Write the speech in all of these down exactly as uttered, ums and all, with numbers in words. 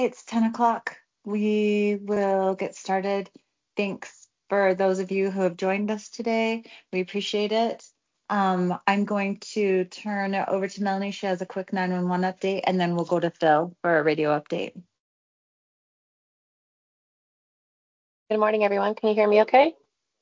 It's ten o'clock. We will get started. Thanks for those of you who have joined us today. We appreciate it. Um, I'm going to turn it over to Melanie. She has a quick nine one one update, and then we'll go to Phil for a radio update. Good morning, everyone. Can you hear me okay?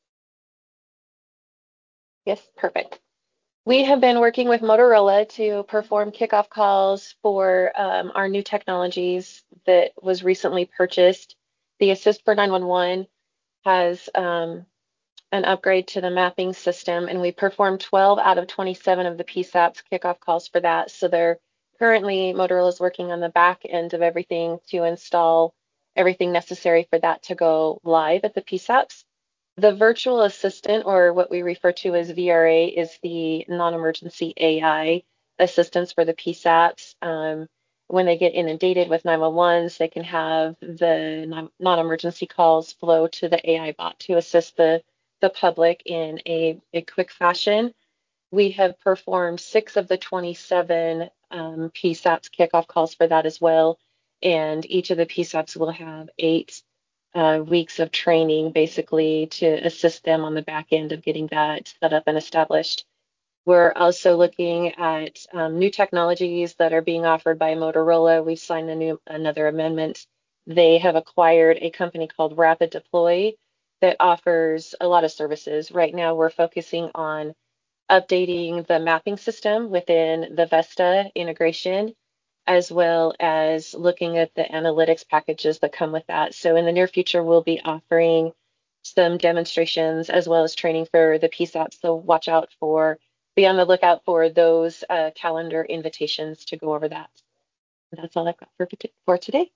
Yes, perfect. We have been working with Motorola to perform kickoff calls for um, our new technologies that was recently purchased. The Assist for nine one one has um, an upgrade to the mapping system, and we performed twelve out of twenty-seven of the P SAPs kickoff calls for that. So they're currently, Motorola is working on the back end of everything to install everything necessary for that to go live at the P SAPs. The virtual assistant, or what we refer to as V R A, is the non-emergency A I assistance for the P SAPs. Um, when they get inundated with nine one ones, they can have the non-emergency calls flow to the A I bot to assist the, the public in a, a quick fashion. We have performed six of the twenty-seven um, P SAPs kickoff calls for that as well. And each of the P SAPs will have eight uh, weeks of training basically to assist them on the back end of getting that set up and established. We're also looking at um, new technologies that are being offered by Motorola. We've signed a new, another amendment. They have acquired a company called Rapid Deploy that offers a lot of services. Right now, we're focusing on updating the mapping system within the Vesta integration, as well as looking at the analytics packages that come with that. So in the near future, we'll be offering some demonstrations as well as training for the P SAPs. So watch out for, be on the lookout for those uh, calendar invitations to go over that. That's all I've got for, for today.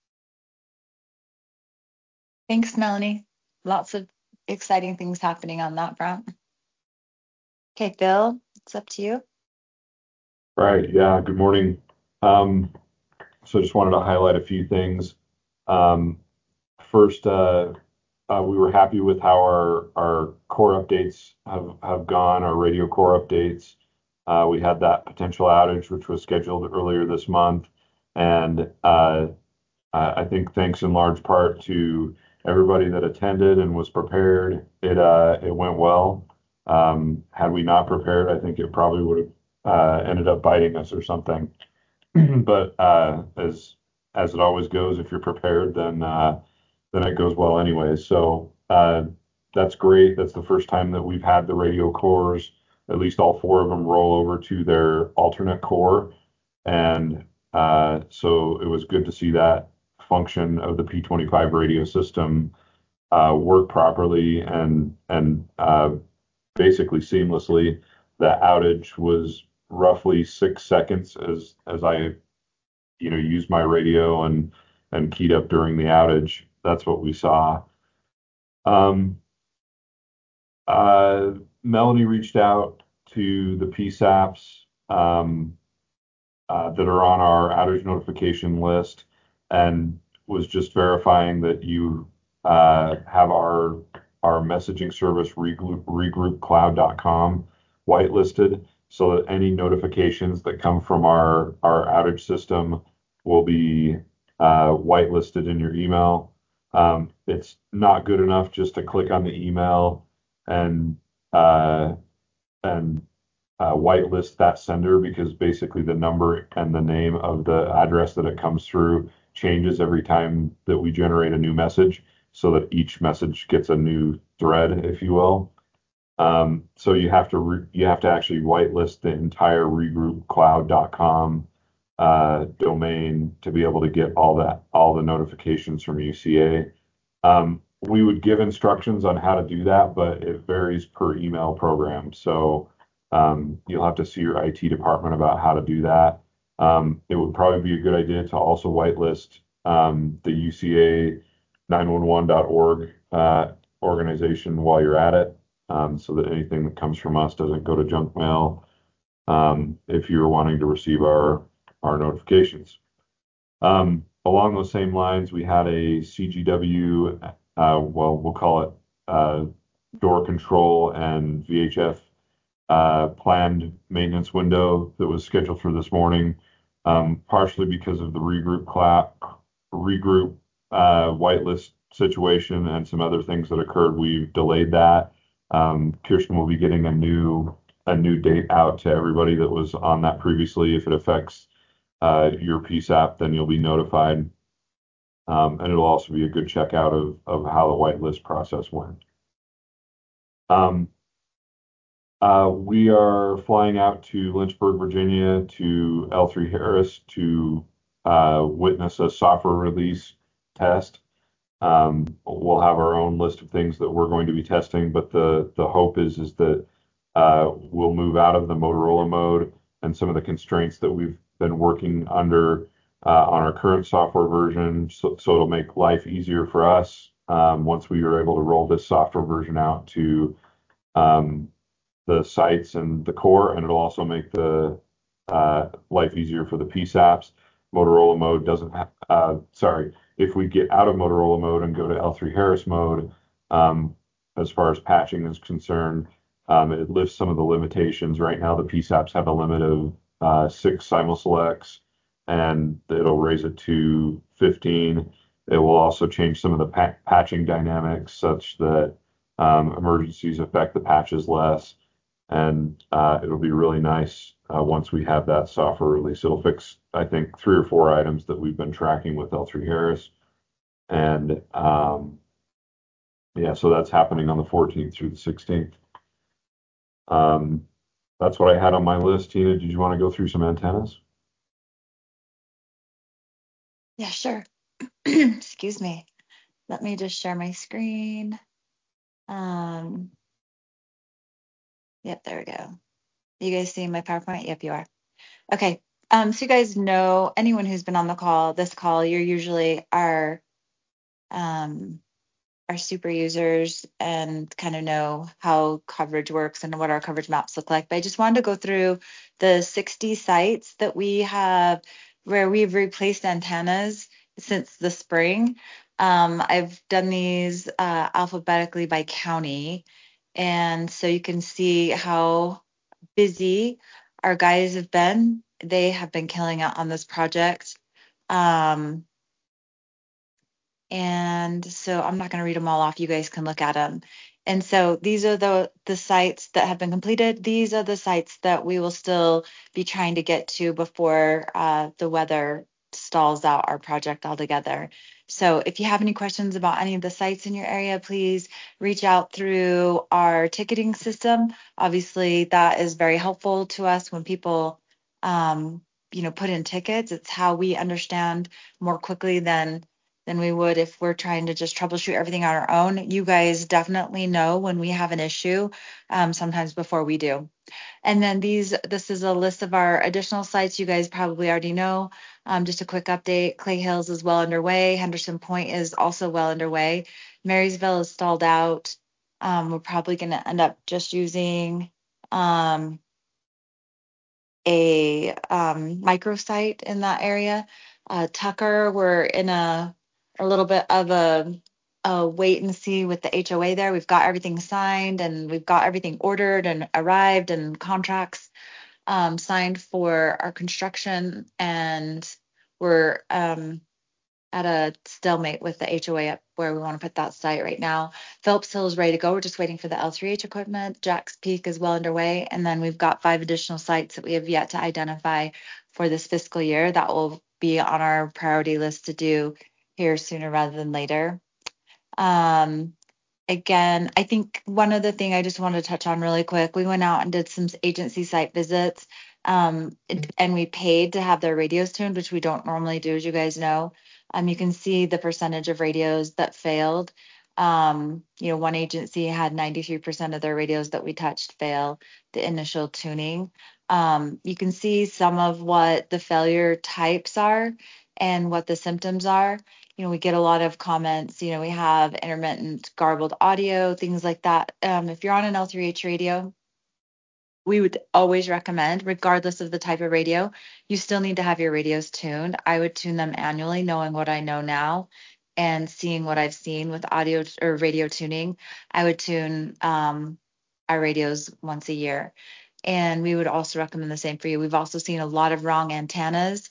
Thanks, Melanie. Lots of exciting things happening on that front. Okay, Phil, it's up to you. Right. Yeah. Good morning. Um, so just wanted to highlight a few things. Um, first, uh, uh, we were happy with how our our core updates have have gone, our radio core updates. Uh, we had that potential outage, which was scheduled earlier this month, and uh, I I think thanks in large part to everybody that attended and was prepared, it uh, it went well. Um, had we not prepared, I think it probably would have uh, ended up biting us or something. But uh, as as it always goes, if you're prepared, then uh, then it goes well anyway. So uh, that's great. That's the first time that we've had the radio cores, at least all four of them, roll over to their alternate core, and uh, so it was good to see that function of the P twenty-five radio system uh, work properly and and uh, basically seamlessly. The outage was roughly six seconds as as I you know used my radio and and keyed up during the outage. That's what we saw. Um, uh, Melanie reached out to the P SAPs um, uh, that are on our outage notification list and was just verifying that you uh, have our our messaging service regroup, regroupcloud dot com whitelisted so that any notifications that come from our our outage system will be uh, whitelisted in your email. Um, it's not good enough just to click on the email and uh, and uh, whitelist that sender because basically the number and the name of the address that it comes through changes every time that we generate a new message so that each message gets a new thread, if you will. Um, so you have to re- you have to actually whitelist the entire regroup cloud dot com uh, domain to be able to get all that all the notifications from U C A. Um, we would give instructions on how to do that, but it varies per email program. So um, you'll have to see your I T department about how to do that. Um, it would probably be a good idea to also whitelist um, the U C A nine one one dot org uh, organization while you're at it, um, so that anything that comes from us doesn't go to junk mail um, if you're wanting to receive our our notifications. Um, along those same lines, we had a C G W, uh, well, we'll call it uh, door control and V H F uh, planned maintenance window that was scheduled for this morning, um, partially because of the regroup cloud, regroup uh, whitelist situation and some other things that occurred, we've delayed that. Um, Kirsten will be getting a new a new date out to everybody that was on that previously. If it affects uh, your P SAP, then you'll be notified. Um, and it'll also be a good checkout of, of how the whitelist process went. Um, uh, we are flying out to Lynchburg, Virginia to L three Harris to uh, witness a software release test. Um, we'll have our own list of things that we're going to be testing, but the the hope is is that uh, we'll move out of the Motorola mode and some of the constraints that we've been working under uh, on our current software version. So, so it'll make life easier for us um, once we are able to roll this software version out to um, the sites and the core, and it'll also make the uh, life easier for the P SAPs. Motorola mode doesn't have, uh, sorry, if we get out of Motorola mode and go to L three Harris mode, um, as far as patching is concerned, um, it lifts some of the limitations. Right now, the P SAPs have a limit of uh, six simul-selects, and it'll raise it to fifteen. It will also change some of the pa patching dynamics such that um, emergencies affect the patches less, and uh, it'll be really nice uh, once we have that software release. It'll fix, I think, three or four items that we've been tracking with L three Harris, and um, yeah, so that's happening on the fourteenth through the sixteenth. Um, that's what I had on my list. Tina, did you want to go through some antennas? Yeah, sure. Excuse me. Let me just share my screen. Um, yep, there we go. You guys seeing my PowerPoint? Yep, you are. Okay. Um, so you guys know, anyone who's been on the call, this call, you're usually our um our super users and kind of know how coverage works and what our coverage maps look like. But I just wanted to go through the sixty sites that we have where we've replaced antennas since the spring. Um, I've done these uh, alphabetically by county. And so you can see how busy our guys have been. They have been killing it on this project. Um, and so I'm not going to read them all off. You guys can look at them. And so these are the the sites that have been completed. These are the sites that we will still be trying to get to before uh, the weather stalls out our project altogether. So if you have any questions about any of the sites in your area, please reach out through our ticketing system. Obviously, that is very helpful to us when people, um, you know, put in tickets. It's how we understand more quickly than than we would if we're trying to just troubleshoot everything on our own. You guys definitely know when we have an issue, um, sometimes before we do. And then these, this is a list of our additional sites you guys probably already know. Um, just a quick update, Clay Hills is well underway. Henderson Point is also well underway. Marysville is stalled out. Um, we're probably going to end up just using um, a um, microsite in that area. Uh, Tucker, we're in a a little bit of a, a wait and see with the H O A there. We've got everything signed and we've got everything ordered and arrived and contracts um, signed for our construction, and we're um, at a stalemate with the H O A up where we want to put that site right now. Phillips Hill is ready to go. We're just waiting for the L three H equipment. Jack's Peak is well underway. And then we've got five additional sites that we have yet to identify for this fiscal year that will be on our priority list to do here sooner rather than later. Um, again, I think one other thing I just wanted to touch on really quick, we went out and did some agency site visits, um, and we paid to have their radios tuned, which we don't normally do, as you guys know. Um, you can see the percentage of radios that failed. Um, you know, one agency had ninety-three percent of their radios that we touched fail the initial tuning. Um, you can see some of what the failure types are and what the symptoms are. You know, we get a lot of comments, you know, we have intermittent garbled audio, things like that. Um, if you're on an L three H radio, we would always recommend, regardless of the type of radio, you still need to have your radios tuned. I would tune them annually, knowing what I know now and seeing what I've seen with audio or radio tuning. I would tune um, our radios once a year. And we would also recommend the same for you. We've also seen a lot of wrong antennas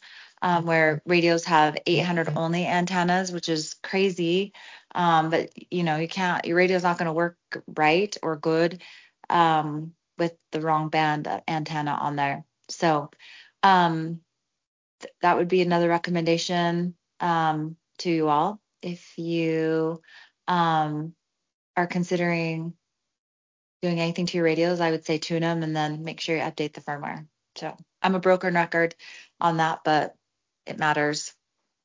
um, where radios have eight hundred only antennas, which is crazy. Um, but you know, you can't, your radio's not going to work right or good um, with the wrong band antenna on there. So um, th- that would be another recommendation um, to you all if you um, are considering doing anything to your radios. I would say tune them and then make sure you update the firmware. So I'm a broken record on that, but it matters.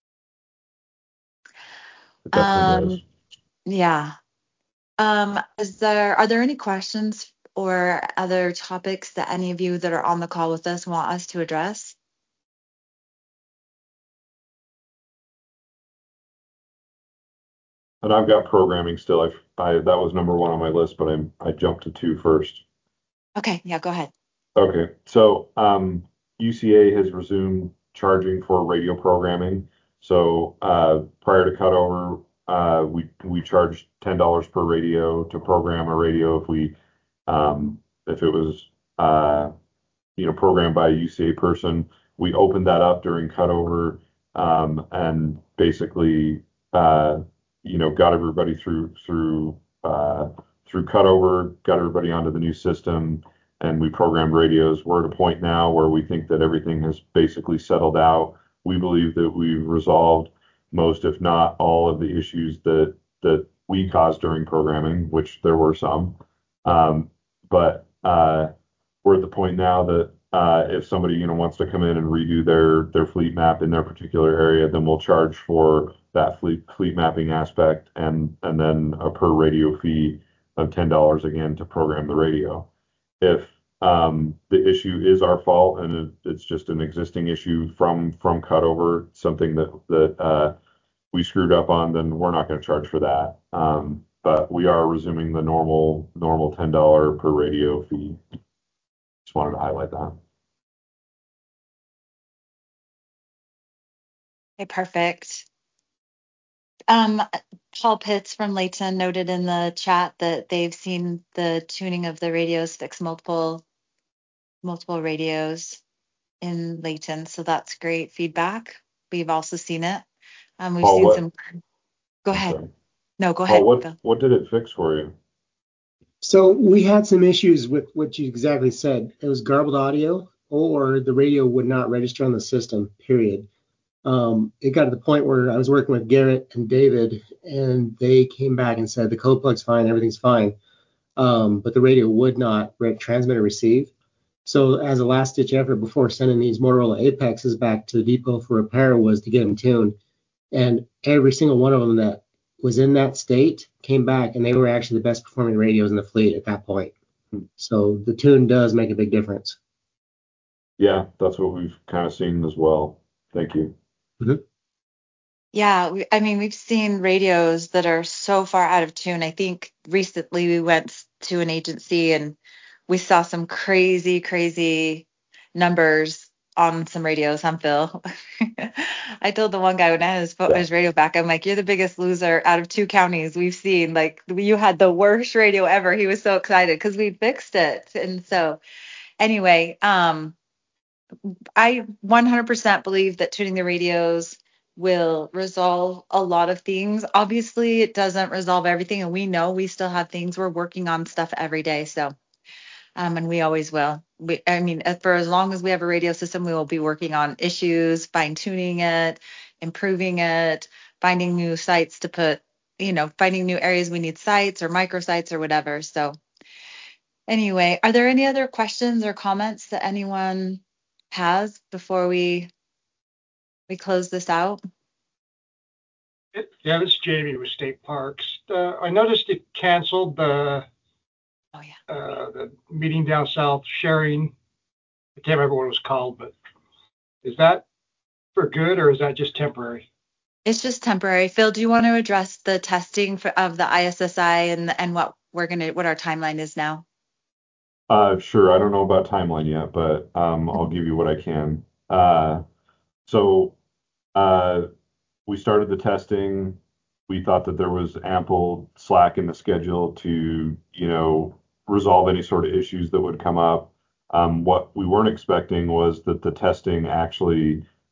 It definitely does. Um, yeah. Um, is there are there any questions or other topics that any of you that are on the call with us want us to address? And I've got programming still. I, I that was number one on my list, but I'm I jumped to two first. Okay, yeah, go ahead. Okay, so um, U C A has resumed charging for radio programming. So uh, prior to cutover, uh, we we charged ten dollars per radio to program a radio if we um, if it was uh, you know programmed by a U C A person. We opened that up during cutover um, and basically uh, you know got everybody through through uh, through cutover, got everybody onto the new system, and we programmed radios. We're at a point now where we think that everything has basically settled out. We believe that we've resolved most, if not all, of the issues that that we caused during programming, which there were some. Um, but uh, we're at the point now that uh, if somebody you know wants to come in and redo their their fleet map in their particular area, then we'll charge for that fleet fleet mapping aspect and and then a per radio fee of ten dollars again to program the radio. If um, the issue is our fault and it, it's just an existing issue from from cutover, something that that uh, we screwed up on, then we're not going to charge for that. Um, but we are resuming the normal normal ten dollars per radio fee. Just wanted to highlight that. Okay, perfect. Um, Paul Pitts from Layton noted in the chat that they've seen the tuning of the radios fix multiple multiple radios in Layton, so that's great feedback. We've also seen it. Um, we've Paul, seen what? some. Go I'm ahead. sorry. No, go Paul, ahead, what Phil. what did it fix for you? So we had some issues with what you exactly said. It was garbled audio, or the radio would not register on the system, period. Um, it got to the point where I was working with Garrett and David, and they came back and said the code plug's fine, everything's fine, um, but the radio would not re- transmit or receive. So as a last-ditch effort before sending these Motorola Apexes back to the depot for repair was to get them tuned. And every single one of them that was in that state came back, and they were actually the best performing radios in the fleet at that point. So the tune does make a big difference. Yeah, that's what we've kind of seen as well. Thank you. Mm-hmm. Yeah, we, I mean, we've seen radios that are so far out of tune. I think recently we went to an agency and we saw some crazy, crazy numbers on some radios, huh, Phil? I told the one guy when I had his, pho- Yeah. his radio back, I'm like, you're the biggest loser out of two counties we've seen. Like, you had the worst radio ever. He was so excited because we fixed it. And so, anyway, um, I one hundred percent believe that tuning the radios will resolve a lot of things. Obviously, it doesn't resolve everything, and we know we still have things. We're working on stuff every day, so um, and we always will. We, I mean, uh, for as long as we have a radio system, we will be working on issues, fine tuning it, improving it, finding new sites to put, you know, finding new areas we need sites or microsites or whatever. So anyway, are there any other questions or comments that anyone has before we we close this out? Yeah, this is Jamie with State Parks. Uh, I noticed it canceled the Oh yeah. uh, the meeting down south sharing. I can't remember what it was called, but is that for good or is that just temporary? It's just temporary. Phil, do you want to address the testing for, of the I S S I and and what we're gonna what our timeline is now? Uh, sure. I don't know about timeline yet, but um, I'll give you what I can. Uh, so uh, we started the testing. We thought that there was ample slack in the schedule to, you know, resolve any sort of issues that would come up. Um, what we weren't expecting was that the testing actually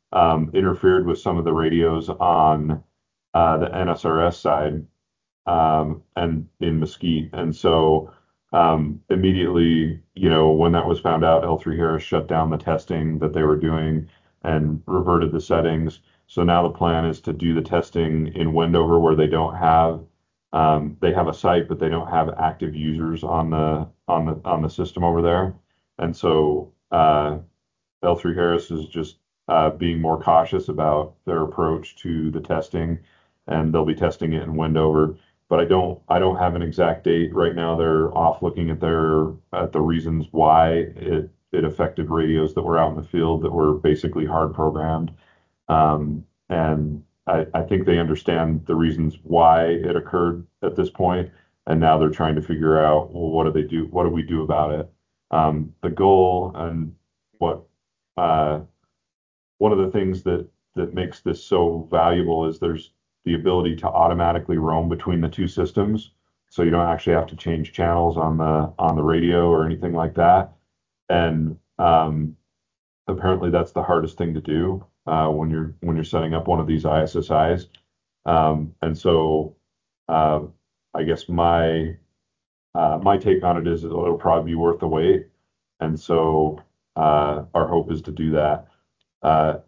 um, interfered with some of the radios on uh, the N S R S side um, and in Mesquite. And so um, immediately, you know, when that was found out, L three Harris shut down the testing that they were doing and reverted the settings. So now the plan is to do the testing in Wendover where they don't have um, they have a site, but they don't have active users on the on the on the system over there. And so uh, L three Harris is just uh, being more cautious about their approach to the testing, and they'll be testing it in Wendover. But I don't I don't have an exact date right now. They're off looking at their at the reasons why it it affected radios that were out in the field that were basically hard programmed. Um, and I, I think they understand the reasons why it occurred at this point, and now they're trying to figure out, well, what do they do? What do we do about it? Um, the goal and what uh, one of the things that that makes this so valuable is there's the ability to automatically roam between the two systems, so you don't actually have to change channels on the on the radio or anything like that. And um, apparently, that's the hardest thing to do uh, when you're when you're setting up one of these I S S Is. Um, and so, uh, I guess my uh, my take on it is it'll probably be worth the wait. And so, uh, our hope is to do that. Uh,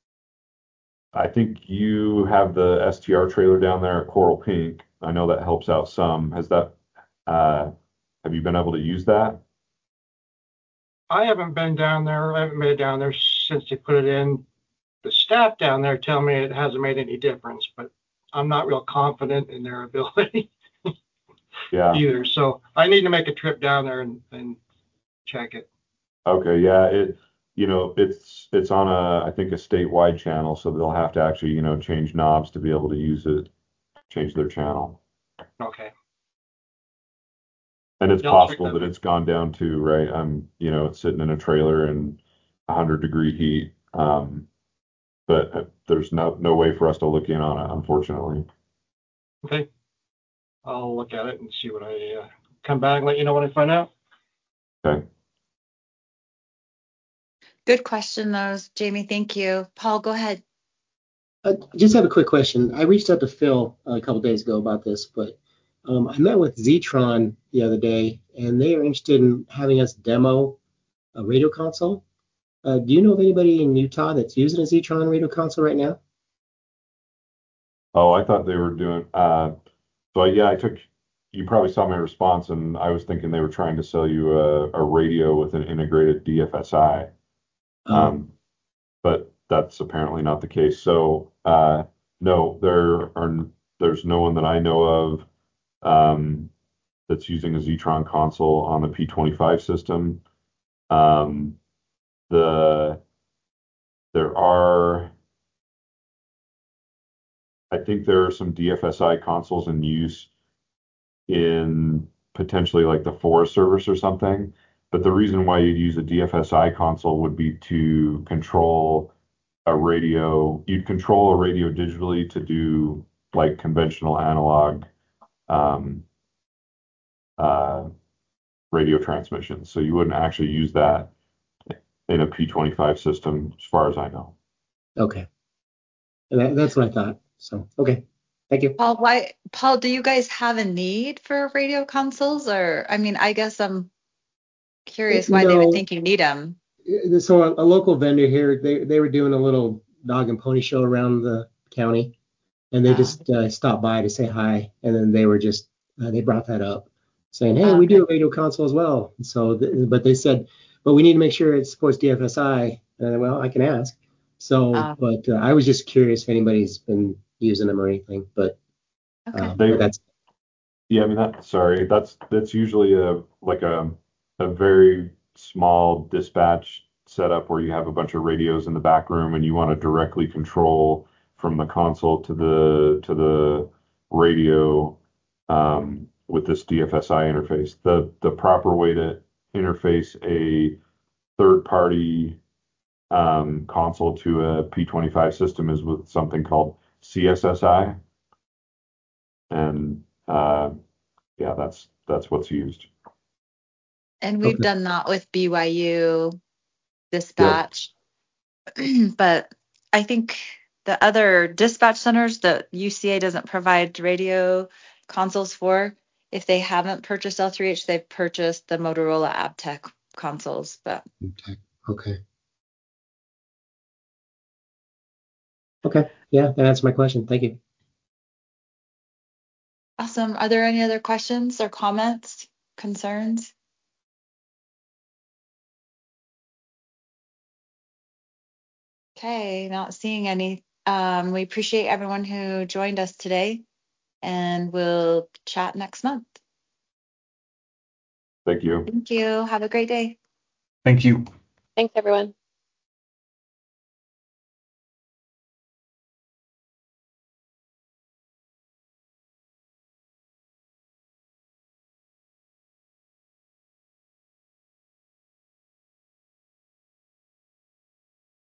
I think you have the S T R trailer down there at Coral Pink. I know that helps out some. Has that, uh, have you been able to use that? I haven't been down there. I haven't made it down there since they put it in. The staff down there tell me it hasn't made any difference, but I'm not real confident in their ability Yeah. either. So I need to make a trip down there and, and check it. Okay. Yeah. It, you know, it's it's on a I think a statewide channel, so they'll have to actually, you know, change knobs to be able to use it, change their channel. Okay. And it's Yeah, I'll check possible that that out. it's gone down to, right? I'm, you know, it's sitting in a trailer in one hundred degree heat. Um, but uh, there's no no way for us to look in on it, unfortunately. Okay. I'll look at it and see what I uh, come back and let you know what I find out. Okay. Good question, those, Jamie. Thank you. Paul, go ahead. I just have a quick question. I reached out to Phil a couple days ago about this, but um, I met with Zetron the other day, and they are interested in having us demo a radio console. Uh, do you know of anybody in Utah that's using a Zetron radio console right now? Oh, I thought they were doing, uh, so yeah, I took, you probably saw my response, and I was thinking they were trying to sell you a, a radio with an integrated D F S I. Oh, Um, but that's apparently not the case. So, uh, no, there are, there's no one that I know of, um, that's using a Zetron console on the P twenty-five system. Um, the, there are, I think there are some D F S I consoles in use in potentially like the Forest Service or something. But the reason why you'd use a D F S I console would be to control a radio. You'd control a radio digitally to do like conventional analog um, uh, radio transmissions. So you wouldn't actually use that in a P twenty-five system, as far as I know. okay. That, that's what I thought. So, okay. Thank you. Paul, why, Paul, do you guys have a need for radio consoles? Or, I mean, I guess I'm curious You why they would know, think you need them. so a, a local vendor here, they, they were doing a little dog and pony show around the county, and they Uh, just uh, stopped by to say hi, and then they were just uh, they brought that up, saying, "Hey, we do okay. a radio console as well." So, th- but they said, "But we need to make sure it supports D F S I." And I, well, I can ask. So, Uh, but uh, I was just curious if anybody's been using them or anything. But okay. um, but They, that's yeah, I mean that. Sorry, that's that's usually a like a a very small dispatch setup where you have a bunch of radios in the back room and you want to directly control from the console to the to the radio um, with this D F S I interface. The the proper way to interface a third party um, console to a P twenty-five system is with something called C S S I, and uh, yeah, that's that's what's used. And we've okay. done that with B Y U Yep. dispatch. But I think the other dispatch centers that U C A doesn't provide radio consoles for, if they haven't purchased L three H, they've purchased the Motorola AppTech consoles. But Okay. Okay. Okay. Yeah, that answers my question. Thank you. awesome. Are there any other questions or comments, concerns? Okay, not seeing any. Um, we appreciate everyone who joined us today, and we'll chat next month. Thank you. Thank you. Have a great day. Thank you. Thanks, everyone.